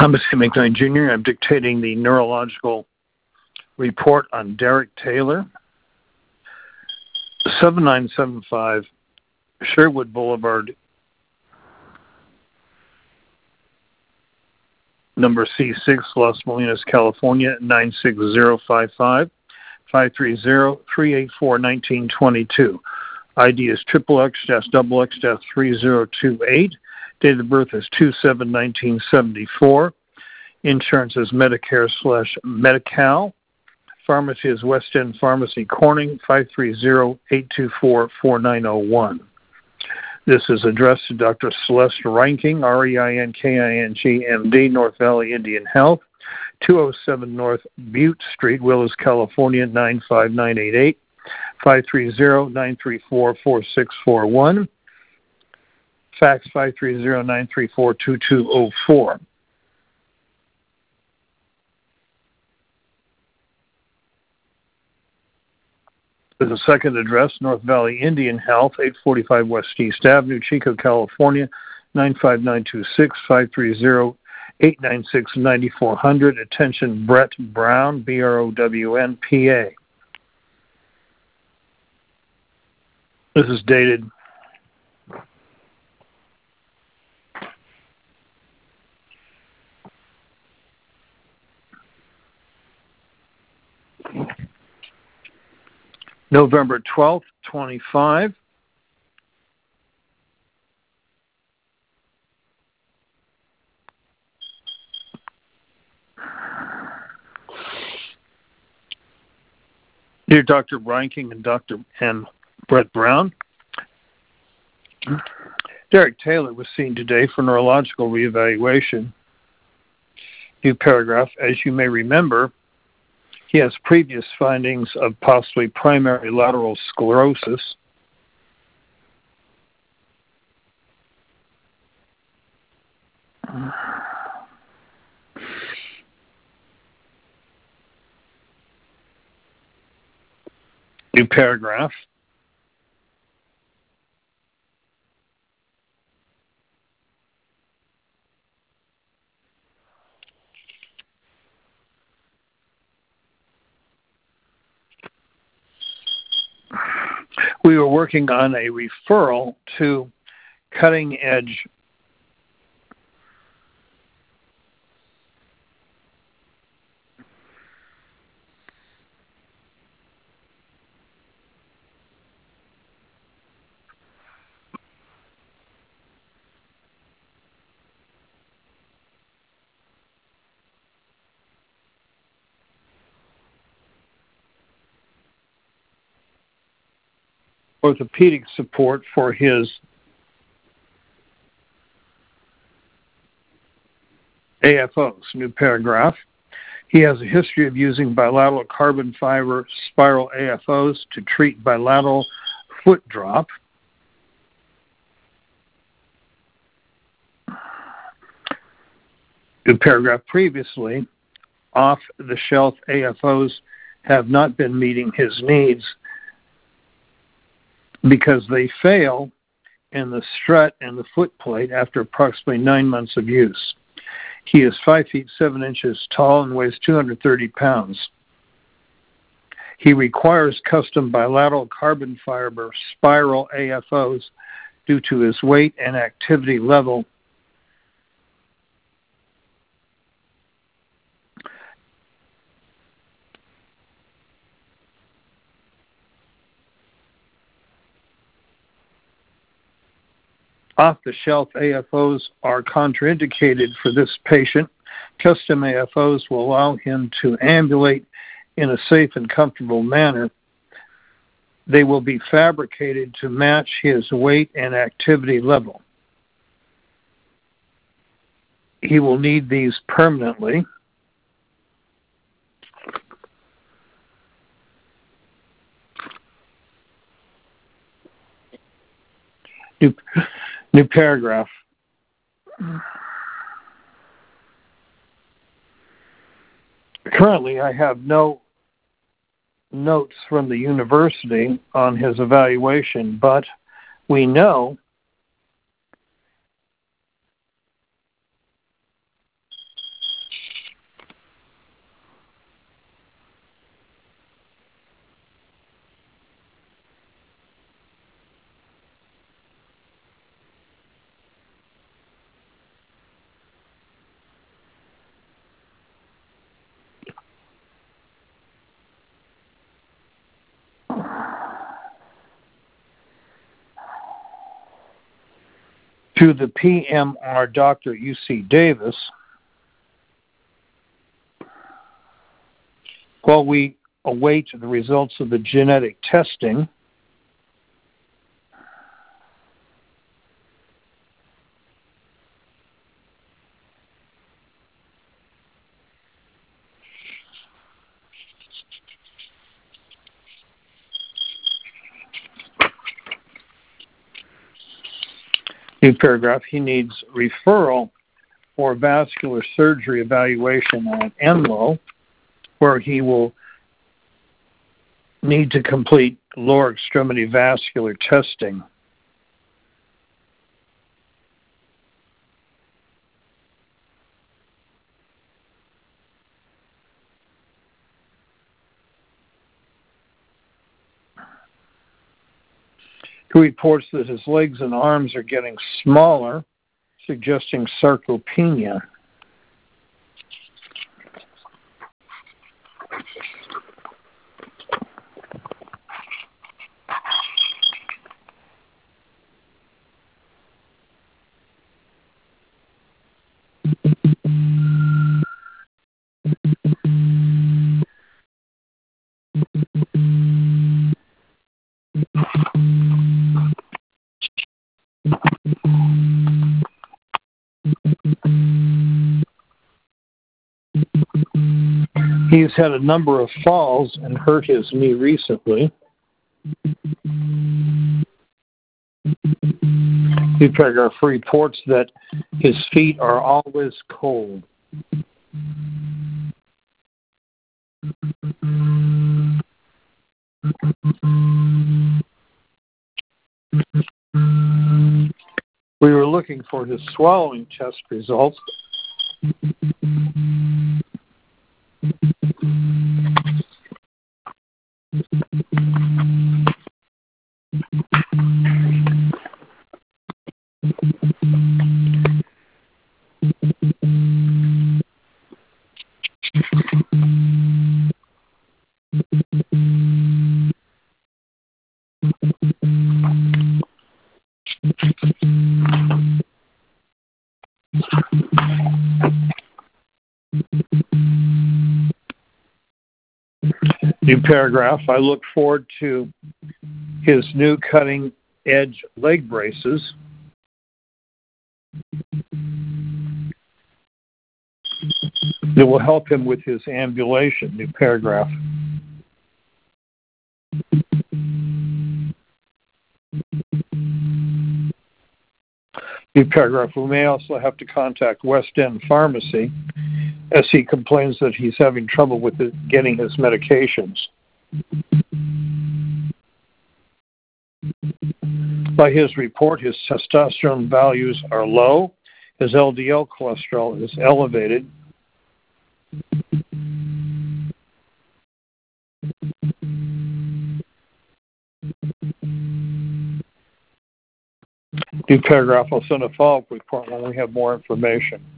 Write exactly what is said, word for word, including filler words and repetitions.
Thomas E. McKnight Junior I'm dictating the neurological report on Derek Taylor. seven nine seven five Sherwood Boulevard, number C six, Los Molinas, California, nine six zero five five, five three zero, three eight four, one nine two two. I D is triple X dash double X dash three zero two eight. Date of birth is two seven nineteen seventy-four. Insurance is Medicare slash Medi-Cal. Pharmacy is West End Pharmacy Corning, five three zero, eight two four, four nine zero one. This is addressed to Doctor Celeste Reinking, R E I N K I N G, M D, North Valley Indian Health, two oh seven North Butte Street, Willis, California, nine five nine eight eight, five three zero, nine three four, four six four one. Fax five three zero, nine three four, two two zero four. There's a second address, North Valley Indian Health, eight forty-five West East Avenue, Chico, California, nine five nine two six, five three zero, eight nine six, nine four zero zero. Attention, Brett Brown, B R O W N, P A. This is dated November twelfth, twenty-five. Dear Doctor Reinking and Doctor and Brett Brown, Derek Taylor was seen today for neurological reevaluation. New paragraph, as you may remember, he has previous findings of possibly primary lateral sclerosis. New paragraph. We were working on a referral to Cutting Edge orthopedic support for his A F Os. New paragraph. He has a history of using bilateral carbon fiber spiral A F Os to treat bilateral foot drop. New paragraph. Previously, off-the-shelf A F Os have not been meeting his needs because they fail in the strut and the foot plate after approximately nine months of use. He is five feet seven inches tall and weighs two hundred thirty pounds. He requires custom bilateral carbon fiber spiral A F Os due to his weight and activity level. Off-the-shelf A F Os are contraindicated for this patient. Custom A F Os will allow him to ambulate in a safe and comfortable manner. They will be fabricated to match his weight and activity level. He will need these permanently. New, new paragraph. Currently, I have no notes from the university on his evaluation, but we know to the P M R doctor at U C Davis, while we await the results of the genetic testing. New paragraph, he needs referral for vascular surgery evaluation at Enloe, where he will need to complete lower extremity vascular testing. He reports that his legs and arms are getting smaller, suggesting sarcopenia. He's had a number of falls and hurt his knee recently. The paragraph reports that his feet are always cold. We were looking for his swallowing test results. New paragraph. I look forward to his new cutting edge leg braces. That will help him with his ambulation. New paragraph. New paragraph. We may also have to contact West End Pharmacy as he complains that he's having trouble with the, getting his medications. By his report, his testosterone values are low. His L D L cholesterol is elevated. New paragraph. I'll send a follow-up report when we have more information.